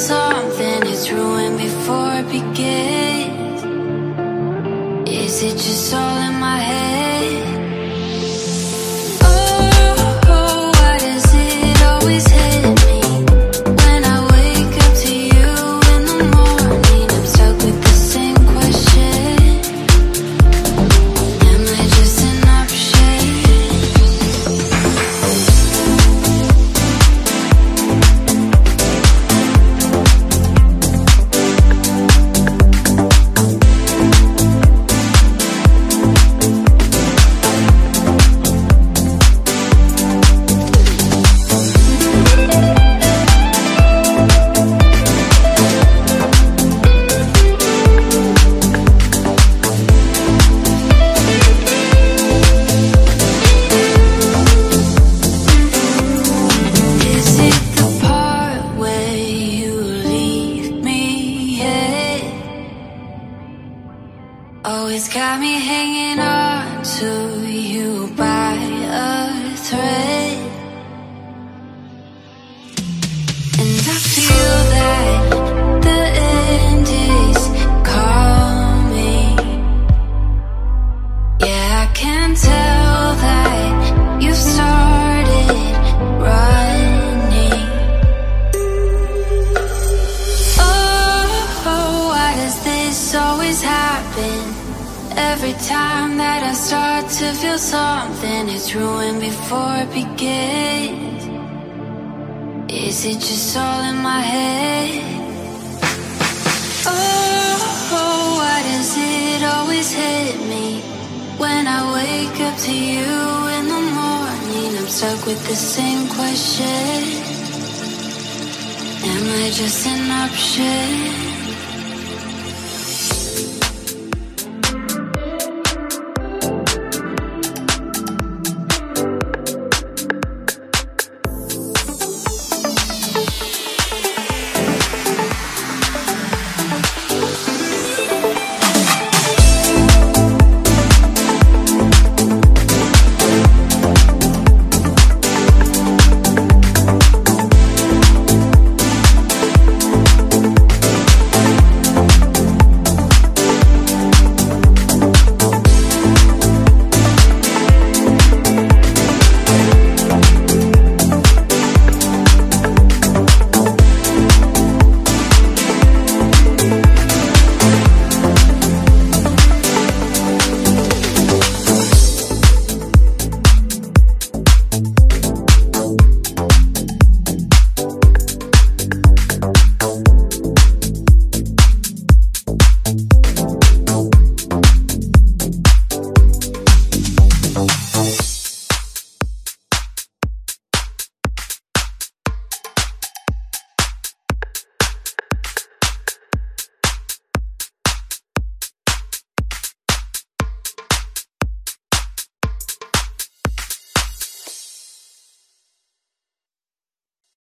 something, it's ruined before it begins. Is it just all in my head? Oh, why does it always hit me when I wake up to you in the morning? I'm stuck with the same question. Am I just an option? Is it the part where you leave me here? Always got me hanging on to you by a thread. And I feel that the end is coming. Yeah, I can tell that you've started running. Oh, why does this always happen? Every time that I start to feel something, it's ruined before it begins. Is it just all in my head? Oh, why does it always hit me when I wake up to you in the morning? I'm stuck with the same question. Am I just an option?